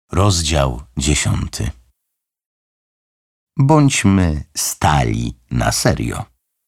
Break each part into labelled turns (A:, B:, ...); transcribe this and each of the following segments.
A: Rozdział 10. Bądźmy stali na serio.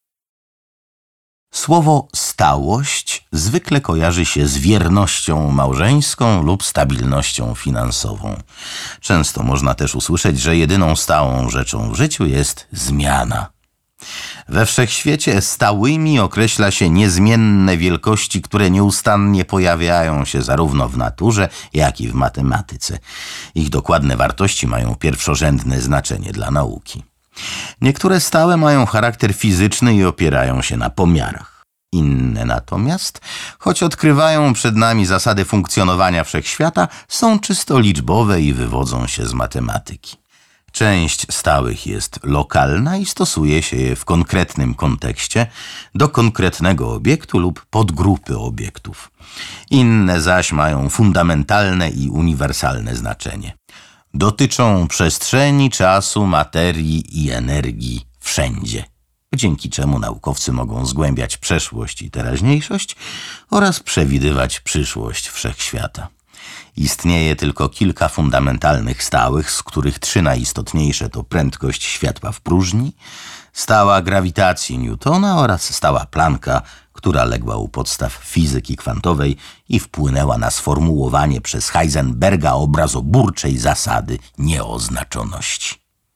A: Słowo stałość zwykle kojarzy się z wiernością małżeńską lub stabilnością finansową. Często można też usłyszeć, że jedyną stałą rzeczą w życiu jest zmiana. We wszechświecie stałymi określa się niezmienne wielkości, które nieustannie pojawiają się zarówno w naturze, jak i w matematyce. Ich dokładne wartości mają pierwszorzędne znaczenie dla nauki. Niektóre stałe mają charakter fizyczny i opierają się na pomiarach. Inne natomiast, choć odkrywają przed nami zasady funkcjonowania wszechświata, są czysto liczbowe i wywodzą się z matematyki. Część stałych jest lokalna i stosuje się je w konkretnym kontekście do konkretnego obiektu lub podgrupy obiektów. Inne zaś mają fundamentalne i uniwersalne znaczenie. Dotyczą przestrzeni, czasu, materii i energii wszędzie, dzięki czemu naukowcy mogą zgłębiać przeszłość i teraźniejszość oraz przewidywać przyszłość wszechświata. Istnieje tylko kilka fundamentalnych stałych, z których 3 najistotniejsze to prędkość światła w próżni, stała grawitacji Newtona oraz stała Plancka, która legła u podstaw fizyki kwantowej i wpłynęła na sformułowanie przez Heisenberga obrazoburczej zasady nieoznaczoności.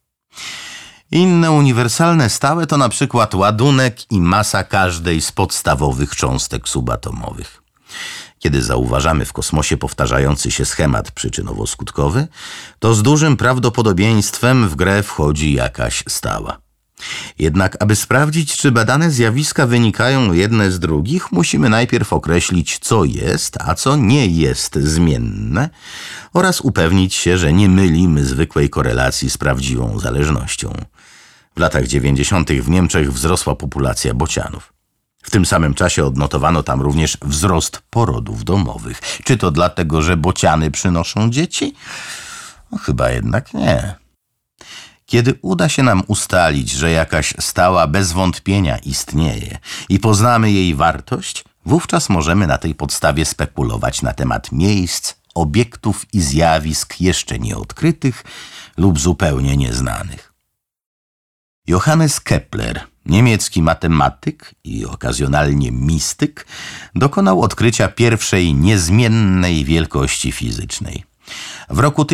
A: Inne uniwersalne stałe to na przykład ładunek i masa każdej z podstawowych cząstek subatomowych. Kiedy zauważamy w kosmosie powtarzający się schemat przyczynowo-skutkowy, to z dużym prawdopodobieństwem w grę wchodzi jakaś stała. Jednak aby sprawdzić, czy badane zjawiska wynikają jedne z drugich, musimy najpierw określić, co jest, a co nie jest zmienne oraz upewnić się, że nie mylimy zwykłej korelacji z prawdziwą zależnością. W latach 90. w Niemczech wzrosła populacja bocianów. W tym samym czasie odnotowano tam również wzrost porodów domowych. Czy to dlatego, że bociany przynoszą dzieci? Chyba jednak nie. Kiedy uda się nam ustalić, że jakaś stała bez wątpienia istnieje i poznamy jej wartość, wówczas możemy na tej podstawie spekulować na temat miejsc, obiektów i zjawisk jeszcze nieodkrytych lub zupełnie nieznanych. Johannes Kepler, niemiecki matematyk i okazjonalnie mistyk, dokonał odkrycia pierwszej niezmiennej wielkości fizycznej. W roku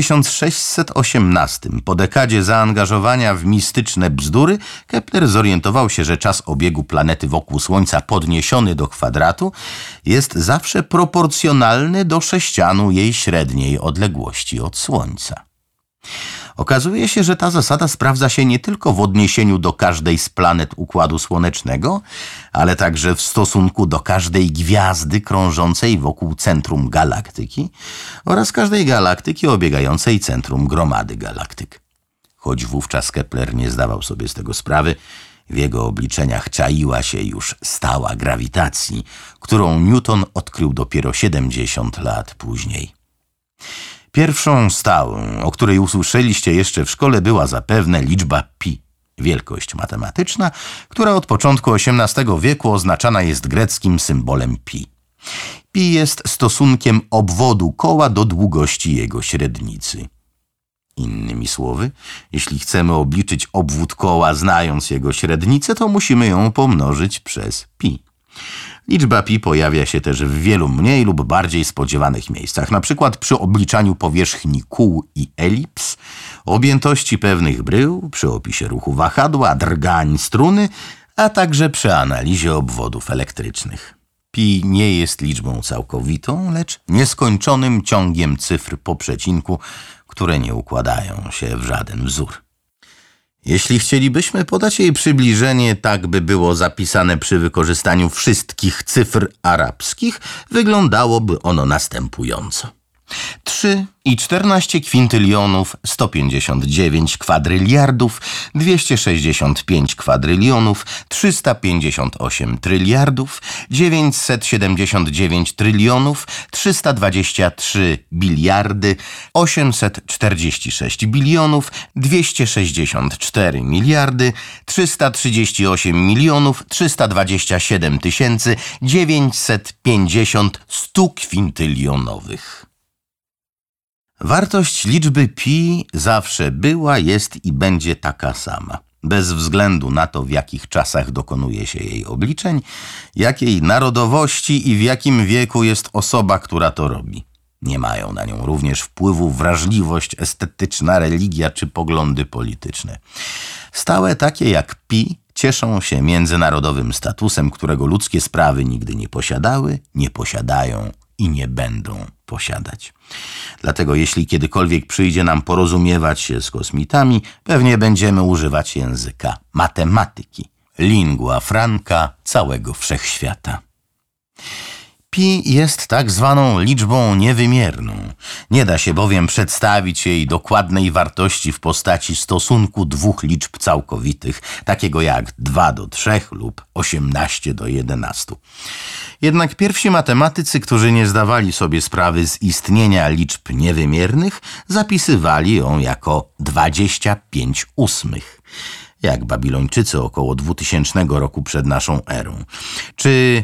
A: 1618, po dekadzie zaangażowania w mistyczne bzdury, Kepler zorientował się, że czas obiegu planety wokół Słońca podniesiony do kwadratu jest zawsze proporcjonalny do sześcianu jej średniej odległości od Słońca. Okazuje się, że ta zasada sprawdza się nie tylko w odniesieniu do każdej z planet Układu Słonecznego, ale także w stosunku do każdej gwiazdy krążącej wokół centrum galaktyki oraz każdej galaktyki obiegającej centrum gromady galaktyk. Choć wówczas Kepler nie zdawał sobie z tego sprawy, w jego obliczeniach czaiła się już stała grawitacji, którą Newton odkrył dopiero 70 lat później. Pierwszą stałą, o której usłyszeliście jeszcze w szkole, była zapewne liczba pi, wielkość matematyczna, która od początku XVIII wieku oznaczana jest greckim symbolem pi. Pi jest stosunkiem obwodu koła do długości jego średnicy. Innymi słowy, jeśli chcemy obliczyć obwód koła znając jego średnicę, to musimy ją pomnożyć przez pi. Liczba pi pojawia się też w wielu mniej lub bardziej spodziewanych miejscach, na przykład przy obliczaniu powierzchni kół i elips, objętości pewnych brył, przy opisie ruchu wahadła, drgań struny, a także przy analizie obwodów elektrycznych. Pi nie jest liczbą całkowitą, lecz nieskończonym ciągiem cyfr po przecinku, które nie układają się w żaden wzór. Jeśli chcielibyśmy podać jej przybliżenie tak, by było zapisane przy wykorzystaniu wszystkich cyfr arabskich, wyglądałoby ono następująco. 3,14 kwintylionów, 159 kwadryliardów, 265 kwadrylionów, 358 tryliardów, 979 trylionów, 323 biliardy, 846 bilionów, 264 miliardy, 338 milionów, 327 tysięcy, 950 100 kwintylionowych. Wartość liczby pi zawsze była, jest i będzie taka sama. Bez względu na to, w jakich czasach dokonuje się jej obliczeń, jakiej narodowości i w jakim wieku jest osoba, która to robi. Nie mają na nią również wpływu wrażliwość estetyczna, religia czy poglądy polityczne. Stałe takie jak pi cieszą się międzynarodowym statusem, którego ludzkie sprawy nigdy nie posiadały, nie posiadają i nie będą posiadać. Dlatego jeśli kiedykolwiek przyjdzie nam porozumiewać się z kosmitami, pewnie będziemy używać języka matematyki, lingua franca całego wszechświata. Pi jest tak zwaną liczbą niewymierną. Nie da się bowiem przedstawić jej dokładnej wartości w postaci stosunku dwóch liczb całkowitych, takiego jak 2:3 lub 18:11. Jednak pierwsi matematycy, którzy nie zdawali sobie sprawy z istnienia liczb niewymiernych, zapisywali ją jako 25/8. Jak Babilończycy około 2000 roku przed naszą erą, czy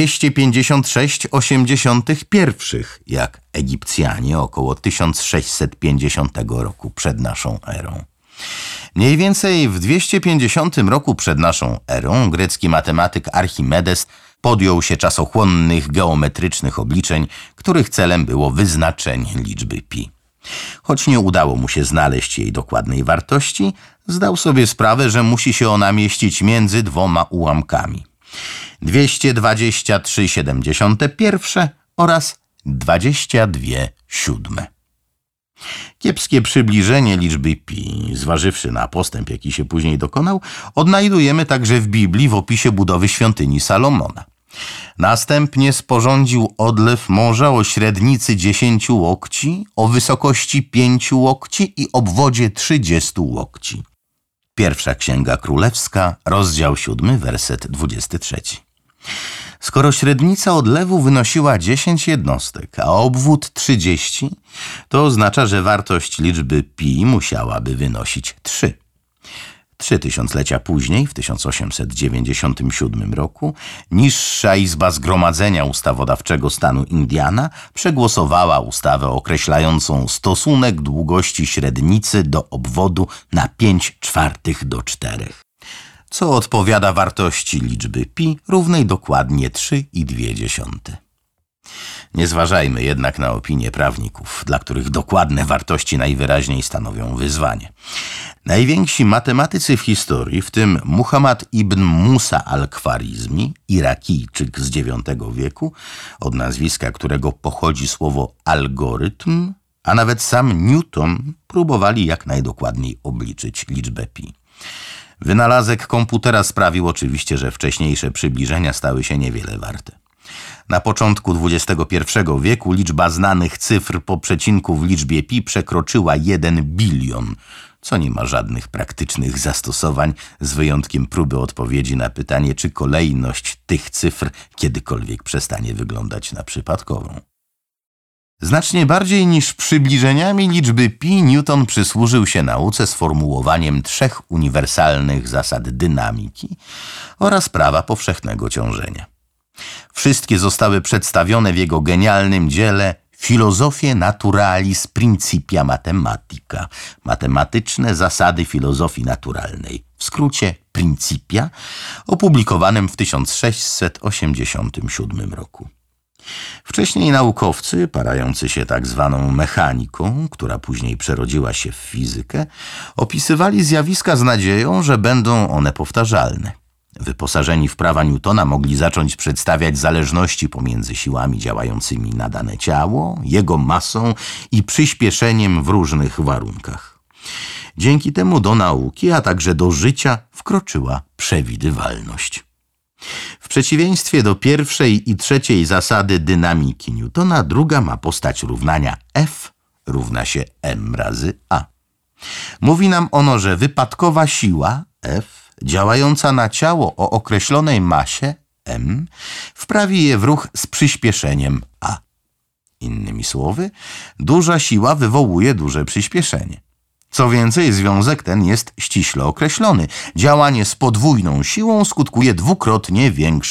A: 256/81, jak Egipcjanie około 1650 roku przed naszą erą. Mniej więcej w 250 roku przed naszą erą grecki matematyk Archimedes podjął się czasochłonnych geometrycznych obliczeń, których celem było wyznaczenie liczby pi. Choć nie udało mu się znaleźć jej dokładnej wartości, zdał sobie sprawę, że musi się ona mieścić między dwoma ułamkami. 223,71 oraz 22/7. Kiepskie przybliżenie liczby pi, zważywszy na postęp, jaki się później dokonał, odnajdujemy także w Biblii w opisie budowy świątyni Salomona. Następnie sporządził odlew morza o średnicy 10 łokci, o wysokości 5 łokci i obwodzie 30 łokci. Pierwsza Księga Królewska, rozdział 7, werset 23. Skoro średnica odlewu wynosiła 10 jednostek, a obwód 30, to oznacza, że wartość liczby pi musiałaby wynosić 3. 3 tysiąclecia później, w 1897 roku, Niższa Izba Zgromadzenia Ustawodawczego stanu Indiana przegłosowała ustawę określającą stosunek długości średnicy do obwodu na 5/4:4, co odpowiada wartości liczby pi równej dokładnie 3,2. Nie zważajmy jednak na opinie prawników, dla których dokładne wartości najwyraźniej stanowią wyzwanie. Najwięksi matematycy w historii, w tym Muhammad ibn Musa al-Khwarizmi, Irakijczyk z IX wieku, od nazwiska którego pochodzi słowo algorytm, a nawet sam Newton, próbowali jak najdokładniej obliczyć liczbę pi. Wynalazek komputera sprawił oczywiście, że wcześniejsze przybliżenia stały się niewiele warte. Na początku XXI wieku liczba znanych cyfr po przecinku w liczbie pi przekroczyła 1 bilion, co nie ma żadnych praktycznych zastosowań, z wyjątkiem próby odpowiedzi na pytanie, czy kolejność tych cyfr kiedykolwiek przestanie wyglądać na przypadkową. Znacznie bardziej niż przybliżeniami liczby pi Newton przysłużył się nauce sformułowaniem 3 uniwersalnych zasad dynamiki oraz prawa powszechnego ciążenia. Wszystkie zostały przedstawione w jego genialnym dziele Philosophiae Naturalis Principia Mathematica, matematyczne zasady filozofii naturalnej, w skrócie Principia, opublikowanym w 1687 roku. Wcześniej naukowcy, parający się tak zwaną mechaniką, która później przerodziła się w fizykę, opisywali zjawiska z nadzieją, że będą one powtarzalne. Wyposażeni w prawa Newtona mogli zacząć przedstawiać zależności pomiędzy siłami działającymi na dane ciało, jego masą i przyspieszeniem w różnych warunkach. Dzięki temu do nauki, a także do życia wkroczyła przewidywalność. W przeciwieństwie do pierwszej i trzeciej zasady dynamiki Newtona, druga ma postać równania F równa się m razy a. Mówi nam ono, że wypadkowa siła F działająca na ciało o określonej masie m wprawi je w ruch z przyspieszeniem a. Innymi słowy, duża siła wywołuje duże przyspieszenie. Co więcej, związek ten jest ściśle określony. Działanie z podwójną siłą skutkuje dwukrotnie większym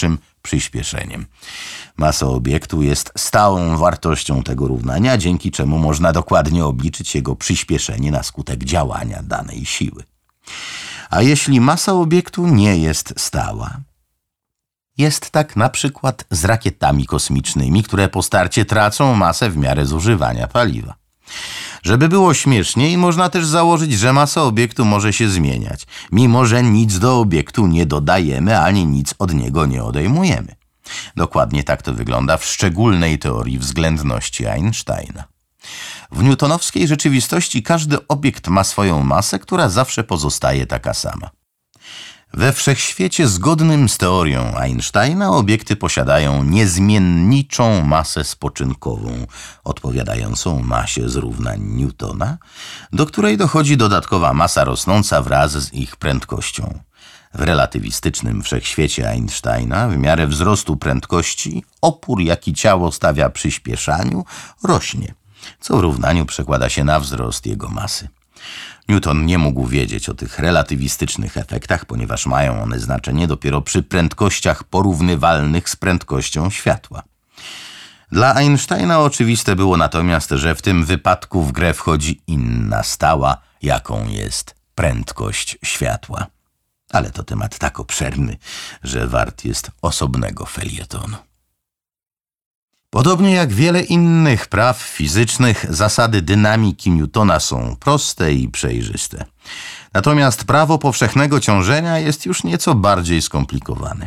A: przyspieszeniem. Masa obiektu jest stałą wartością tego równania, dzięki czemu można dokładnie obliczyć jego przyspieszenie na skutek działania danej siły. A jeśli masa obiektu nie jest stała? Jest tak na przykład z rakietami kosmicznymi, które po starcie tracą masę w miarę zużywania paliwa. Żeby było śmieszniej, można też założyć, że masa obiektu może się zmieniać, mimo że nic do obiektu nie dodajemy, ani nic od niego nie odejmujemy. Dokładnie tak to wygląda w szczególnej teorii względności Einsteina. W newtonowskiej rzeczywistości każdy obiekt ma swoją masę, która zawsze pozostaje taka sama. We wszechświecie zgodnym z teorią Einsteina obiekty posiadają niezmienniczą masę spoczynkową, odpowiadającą masie z równań Newtona, do której dochodzi dodatkowa masa rosnąca wraz z ich prędkością. W relatywistycznym wszechświecie Einsteina w miarę wzrostu prędkości opór, jaki ciało stawia przyspieszaniu, rośnie, co w równaniu przekłada się na wzrost jego masy. Newton nie mógł wiedzieć o tych relatywistycznych efektach, ponieważ mają one znaczenie dopiero przy prędkościach porównywalnych z prędkością światła. Dla Einsteina oczywiste było natomiast, że w tym wypadku w grę wchodzi inna stała, jaką jest prędkość światła. Ale to temat tak obszerny, że wart jest osobnego felietonu. Podobnie jak wiele innych praw fizycznych, zasady dynamiki Newtona są proste i przejrzyste. Natomiast prawo powszechnego ciążenia jest już nieco bardziej skomplikowane.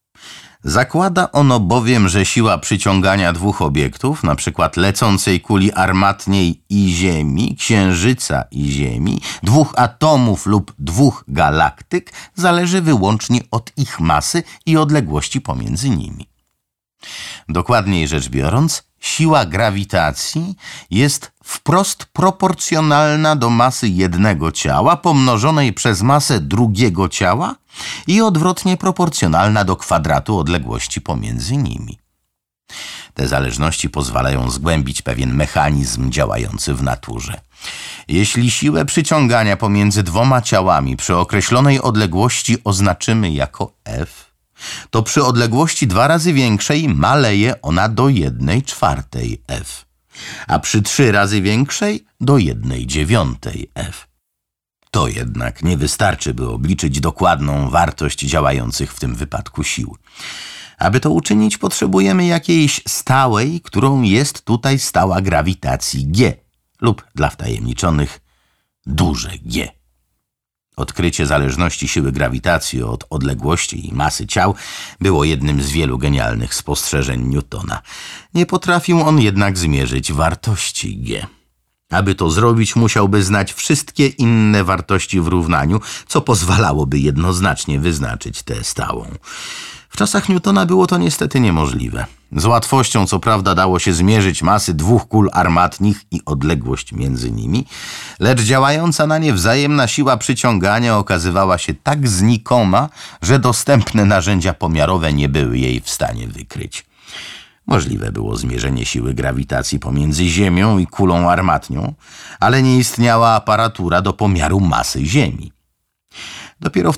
A: Zakłada ono bowiem, że siła przyciągania dwóch obiektów, np. lecącej kuli armatniej i Ziemi, Księżyca i Ziemi, dwóch atomów lub dwóch galaktyk, zależy wyłącznie od ich masy i odległości pomiędzy nimi. Dokładniej rzecz biorąc, siła grawitacji jest wprost proporcjonalna do masy jednego ciała pomnożonej przez masę drugiego ciała i odwrotnie proporcjonalna do kwadratu odległości pomiędzy nimi. Te zależności pozwalają zgłębić pewien mechanizm działający w naturze. Jeśli siłę przyciągania pomiędzy dwoma ciałami przy określonej odległości oznaczymy jako F, to przy odległości 2 razy większej maleje ona do 1/4 F, a przy 3 razy większej do 1/9 F. To jednak nie wystarczy, by obliczyć dokładną wartość działających w tym wypadku sił. Aby to uczynić, potrzebujemy jakiejś stałej, którą jest tutaj stała grawitacji G lub dla wtajemniczonych duże G. Odkrycie zależności siły grawitacji od odległości i masy ciał było jednym z wielu genialnych spostrzeżeń Newtona. Nie potrafił on jednak zmierzyć wartości G. Aby to zrobić, musiałby znać wszystkie inne wartości w równaniu, co pozwalałoby jednoznacznie wyznaczyć tę stałą. W czasach Newtona było to niestety niemożliwe. Z łatwością, co prawda, dało się zmierzyć masy dwóch kul armatnich i odległość między nimi, lecz działająca na nie wzajemna siła przyciągania okazywała się tak znikoma, że dostępne narzędzia pomiarowe nie były jej w stanie wykryć. Możliwe było zmierzenie siły grawitacji pomiędzy Ziemią i kulą armatnią, ale nie istniała aparatura do pomiaru masy Ziemi. Dopiero w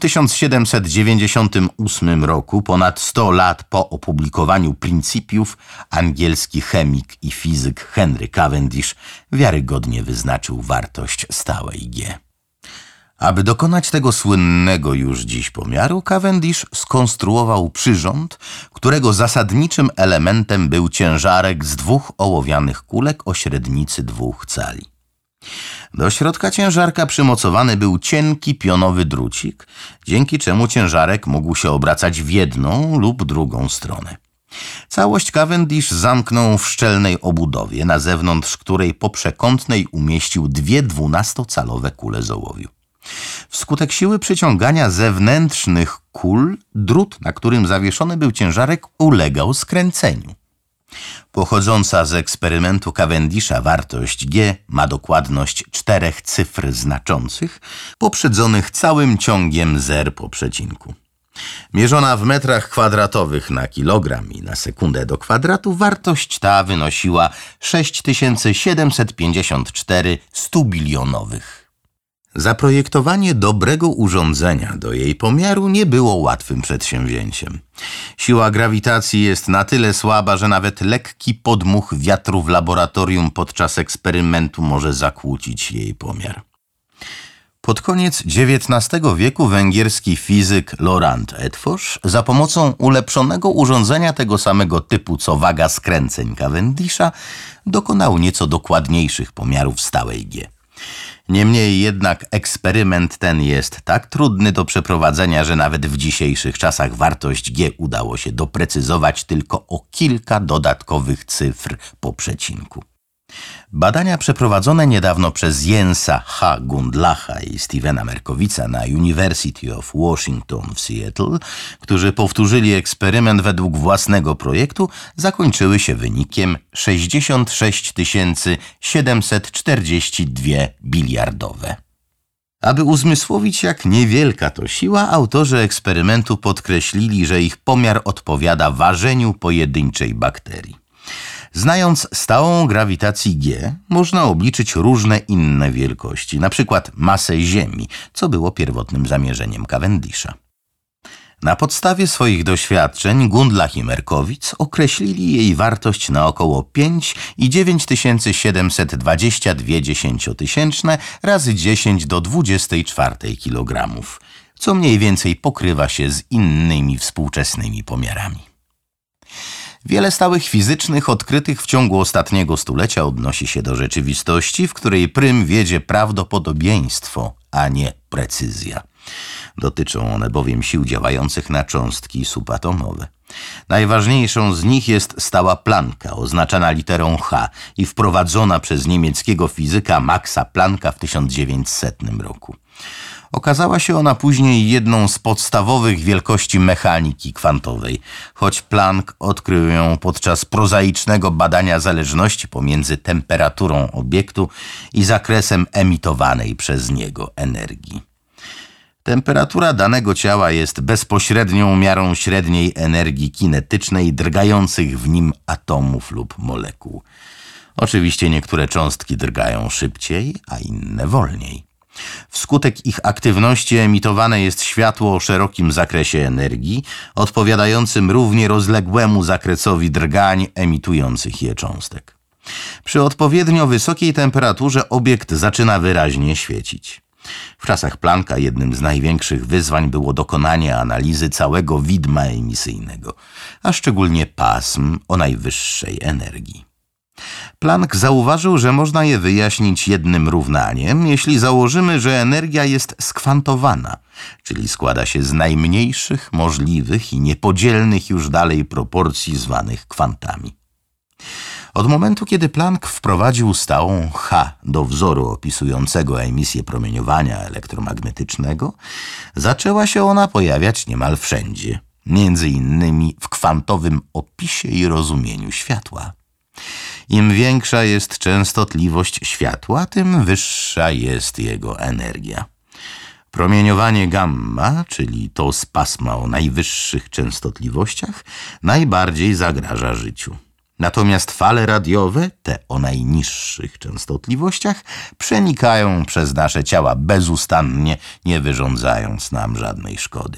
A: 1798 roku, ponad 100 lat po opublikowaniu Principiów, angielski chemik i fizyk Henry Cavendish wiarygodnie wyznaczył wartość stałej G. Aby dokonać tego słynnego już dziś pomiaru, Cavendish skonstruował przyrząd, którego zasadniczym elementem był ciężarek z 2 ołowianych kulek o średnicy 2 cali. Do środka ciężarka przymocowany był cienki pionowy drucik, dzięki czemu ciężarek mógł się obracać w jedną lub drugą stronę. Całość Cavendish zamknął w szczelnej obudowie, na zewnątrz której po przekątnej umieścił 2 12-calowe kule z ołowiu. Wskutek siły przyciągania zewnętrznych kul, drut, na którym zawieszony był ciężarek, ulegał skręceniu. Pochodząca z eksperymentu Cavendisha wartość G ma dokładność 4 cyfr znaczących, poprzedzonych całym ciągiem zer po przecinku. Mierzona w metrach kwadratowych na kilogram i na sekundę do kwadratu, wartość ta wynosiła 6754 100 bilionowych. Zaprojektowanie dobrego urządzenia do jej pomiaru nie było łatwym przedsięwzięciem. Siła grawitacji jest na tyle słaba, że nawet lekki podmuch wiatru w laboratorium podczas eksperymentu może zakłócić jej pomiar. Pod koniec XIX wieku węgierski fizyk Laurent Eötvös za pomocą ulepszonego urządzenia tego samego typu co waga skręceń Cavendisha dokonał nieco dokładniejszych pomiarów stałej G. Niemniej jednak eksperyment ten jest tak trudny do przeprowadzenia, że nawet w dzisiejszych czasach wartość G udało się doprecyzować tylko o kilka dodatkowych cyfr po przecinku. Badania przeprowadzone niedawno przez Jensa H. Gundlacha i Stevena Merkowica na University of Washington w Seattle, którzy powtórzyli eksperyment według własnego projektu, zakończyły się wynikiem 66 742 biliardowe. Aby uzmysłowić, jak niewielka to siła, autorzy eksperymentu podkreślili, że ich pomiar odpowiada ważeniu pojedynczej bakterii. Znając stałą grawitacji G, można obliczyć różne inne wielkości, na przykład masę Ziemi, co było pierwotnym zamierzeniem Cavendisha. Na podstawie swoich doświadczeń Gundlach i Merkowicz określili jej wartość na około 5,9722 razy 10 do 24 kg, co mniej więcej pokrywa się z innymi współczesnymi pomiarami. Wiele stałych fizycznych odkrytych w ciągu ostatniego stulecia odnosi się do rzeczywistości, w której prym wiedzie prawdopodobieństwo, a nie precyzja. Dotyczą one bowiem sił działających na cząstki subatomowe. Najważniejszą z nich jest stała Plancka, oznaczana literą H i wprowadzona przez niemieckiego fizyka Maxa Plancka w 1900 roku. Okazała się ona później jedną z podstawowych wielkości mechaniki kwantowej, choć Planck odkrył ją podczas prozaicznego badania zależności pomiędzy temperaturą obiektu i zakresem emitowanej przez niego energii. Temperatura danego ciała jest bezpośrednią miarą średniej energii kinetycznej drgających w nim atomów lub molekuł. Oczywiście niektóre cząstki drgają szybciej, a inne wolniej. Wskutek ich aktywności emitowane jest światło o szerokim zakresie energii, odpowiadającym równie rozległemu zakresowi drgań emitujących je cząstek. Przy odpowiednio wysokiej temperaturze obiekt zaczyna wyraźnie świecić. W czasach Plancka jednym z największych wyzwań było dokonanie analizy całego widma emisyjnego, a szczególnie pasm o najwyższej energii. Planck zauważył, że można je wyjaśnić jednym równaniem, jeśli założymy, że energia jest skwantowana, czyli składa się z najmniejszych możliwych i niepodzielnych już dalej proporcji zwanych kwantami. Od momentu, kiedy Planck wprowadził stałą H do wzoru opisującego emisję promieniowania elektromagnetycznego, zaczęła się ona pojawiać niemal wszędzie, między innymi w kwantowym opisie i rozumieniu światła. Im większa jest częstotliwość światła, tym wyższa jest jego energia. Promieniowanie gamma, czyli to z pasma o najwyższych częstotliwościach, najbardziej zagraża życiu. Natomiast fale radiowe, te o najniższych częstotliwościach, przenikają przez nasze ciała bezustannie, nie wyrządzając nam żadnej szkody.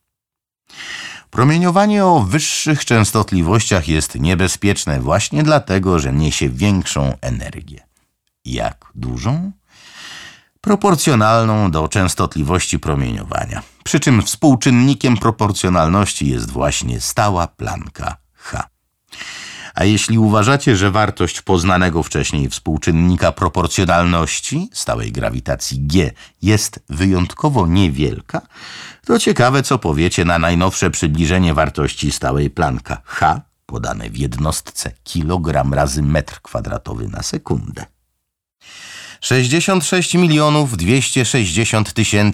A: Promieniowanie o wyższych częstotliwościach jest niebezpieczne właśnie dlatego, że niesie większą energię. Jak dużą? Proporcjonalną do częstotliwości promieniowania. Przy czym współczynnikiem proporcjonalności jest właśnie stała Plancka H. A jeśli uważacie, że wartość poznanego wcześniej współczynnika proporcjonalności, stałej grawitacji G, jest wyjątkowo niewielka, to ciekawe, co powiecie na najnowsze przybliżenie wartości stałej Plancka H, podane w jednostce kilogram razy metr kwadratowy na sekundę. 66 260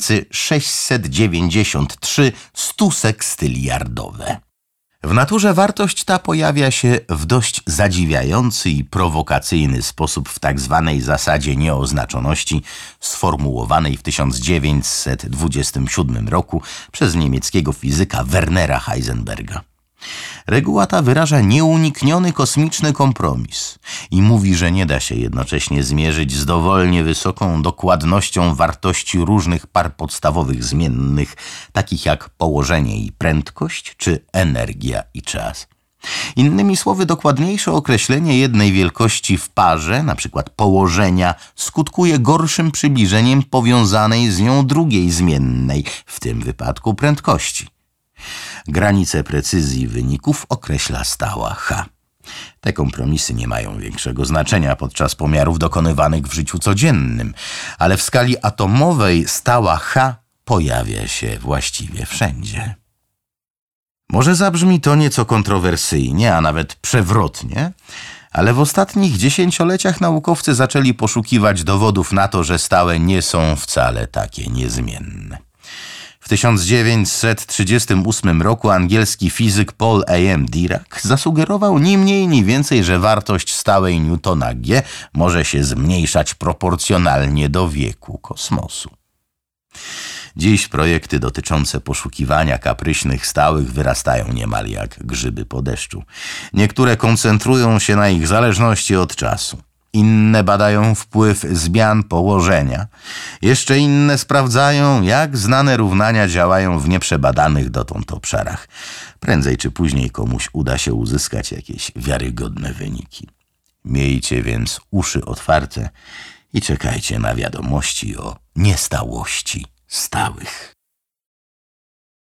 A: 693 stusekstyliardowe. W naturze wartość ta pojawia się w dość zadziwiający i prowokacyjny sposób w tak zwanej zasadzie nieoznaczoności sformułowanej w 1927 roku przez niemieckiego fizyka Wernera Heisenberga. Reguła ta wyraża nieunikniony kosmiczny kompromis i mówi, że nie da się jednocześnie zmierzyć z dowolnie wysoką dokładnością wartości różnych par podstawowych zmiennych, takich jak położenie i prędkość, czy energia i czas. Innymi słowy, dokładniejsze określenie jednej wielkości w parze, np. położenia, skutkuje gorszym przybliżeniem powiązanej z nią drugiej zmiennej, w tym wypadku prędkości. Granice precyzji wyników określa stała H. Te kompromisy nie mają większego znaczenia podczas pomiarów dokonywanych w życiu codziennym, ale w skali atomowej stała H pojawia się właściwie wszędzie. Może zabrzmi to nieco kontrowersyjnie, a nawet przewrotnie, ale w ostatnich dziesięcioleciach naukowcy zaczęli poszukiwać dowodów na to, że stałe nie są wcale takie niezmienne. W 1938 roku angielski fizyk Paul A. M. Dirac zasugerował ni mniej ni więcej, że wartość stałej Newtona G może się zmniejszać proporcjonalnie do wieku kosmosu. Dziś projekty dotyczące poszukiwania kapryśnych stałych wyrastają niemal jak grzyby po deszczu. Niektóre koncentrują się na ich zależności od czasu. Inne badają wpływ zmian położenia. Jeszcze inne sprawdzają, jak znane równania działają w nieprzebadanych dotąd obszarach. Prędzej czy później komuś uda się uzyskać jakieś wiarygodne wyniki. Miejcie więc uszy otwarte i czekajcie na wiadomości o niestałości stałych.